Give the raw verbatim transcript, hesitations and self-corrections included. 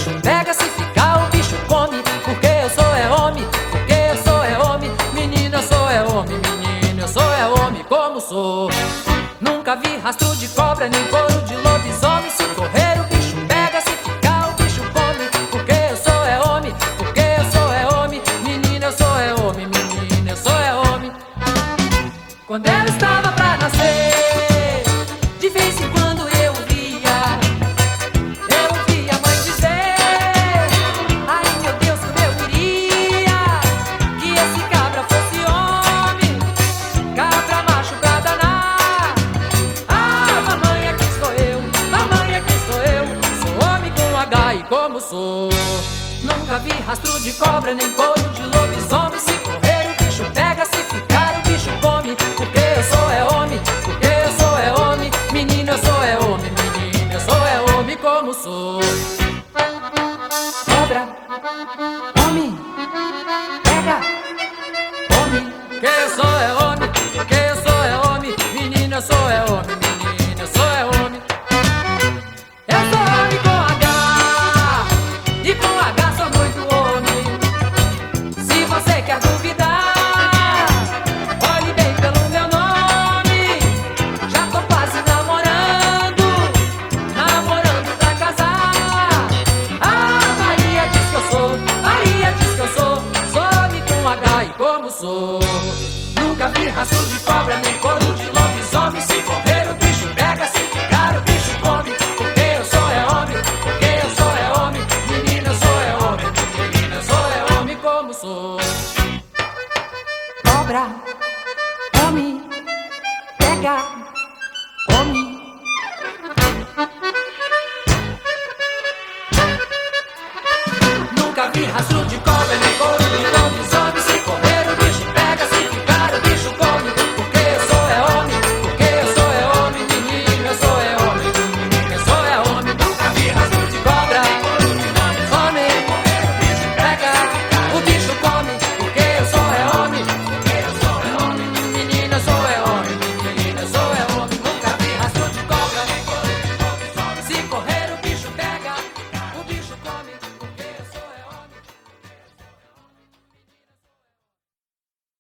bicho pega, se ficar o bicho come. Porque eu sou é homem, porque eu sou é homem. Menino, eu sou é homem, menino, eu sou é homem como sou. Nunca vi rastro de cobra, nem couro de lobisomem. Se correr o bicho pega, se ficar o bicho come. Porque eu sou é homem, porque eu sou é homem. Menino, eu sou é homem, menino, eu sou é homem. Quando eu estava pra nascer, de vez em quando eu via, eu ouvia a mãe dizer: ai meu Deus, como eu queria que esse cabra fosse homem, cabra macho pra danar. Ah, mamãe, aqui estou eu, mamãe, aqui estou eu, sou homem com H e como sou. Nunca vi rastro de cobra, nem couro de lobisomem. Se correr o bicho pega, se ficar o bicho come. Porque eu sou é homem, porque eu sou é homem. Menino, eu sou é homem, menino, eu sou é homem como sou. Cobra, homem, pega, homem. Porque eu sou é homem, porque eu sou é homem. Menino, eu sou é homem, menino, eu sou é homem. Eu sou homem com H, e com H sou muito homem. Se você quer duvidar, olhe bem pelo meu nome. Já tô quase namorando, namorando pra casar. Ah, Maria diz que eu sou, Maria diz que eu sou, sou homem com H e como sou. Nunca vi rastro de cobra, nem couro de lobisomem. Se correr o bicho pega, se ficar o bicho come. Porque eu sou é homem, porque eu sou é homem. Menina, eu sou é homem, menina, eu sou é homem como sou. Cobra.